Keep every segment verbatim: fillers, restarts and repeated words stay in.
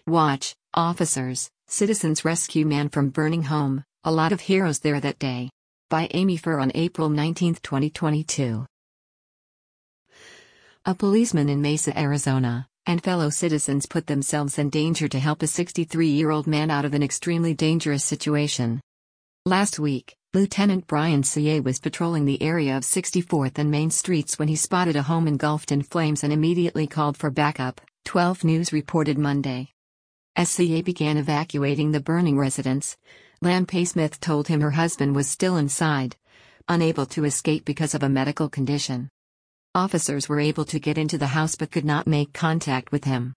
Watch, Officers, Citizens Rescue Man from Burning Home, A Lot of Heroes There That Day. By Amy Furr on April nineteenth twenty twenty-two. A policeman in Mesa, Arizona, and fellow citizens put themselves in danger to help a sixty-three-year-old man out of an extremely dangerous situation. Last week, Lieutenant Brian Sieh was patrolling the area of sixty-fourth and Main Streets when he spotted a home engulfed in flames and immediately called for backup, twelve News reported Monday. As Sieh began evacuating the burning residence, Lampe Smith told him her husband was still inside, unable to escape because of a medical condition. Officers were able to get into the house but could not make contact with him.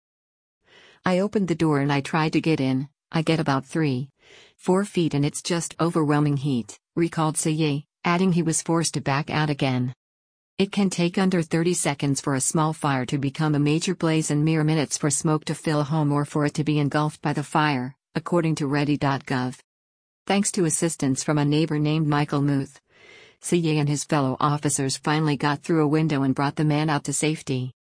"I opened the door and I tried to get in. I get about three, four feet and it's just overwhelming heat," recalled Sieh, adding he was forced to back out again. It can take under thirty seconds for a small fire to become a major blaze and mere minutes for smoke to fill a home or for it to be engulfed by the fire, according to ready dot gov. Thanks to assistance from a neighbor named Michael Muth, Sieh and his fellow officers finally got through a window and brought the man out to safety.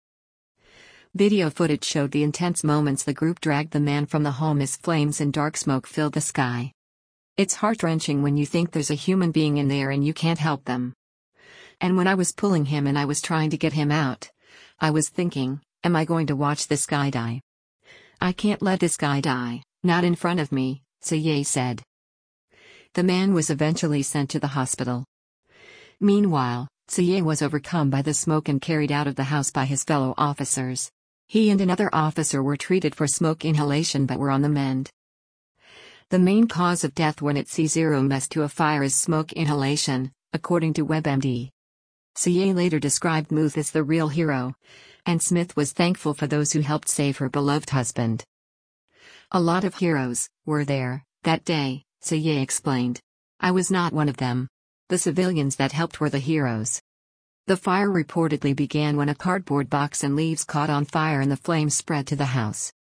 Video footage showed the intense moments the group dragged the man from the home as flames and dark smoke filled the sky. "It's heart-wrenching when you think there's a human being in there and you can't help them. And when I was pulling him and I was trying to get him out, I was thinking, am I going to watch this guy die? I can't let this guy die, not in front of me," Sieh said. The man was eventually sent to the hospital. Meanwhile, Sieh was overcome by the smoke and carried out of the house by his fellow officers. He and another officer were treated for smoke inhalation but were on the mend. The main cause of death when at C zero M S to a fire is smoke inhalation, according to WebMD. Sieh later described Muth as the real hero, and Smith was thankful for those who helped save her beloved husband. "A lot of heroes were there that day," Sieh explained. "I was not one of them. The civilians that helped were the heroes." The fire reportedly began when a cardboard box and leaves caught on fire and the flames spread to the house.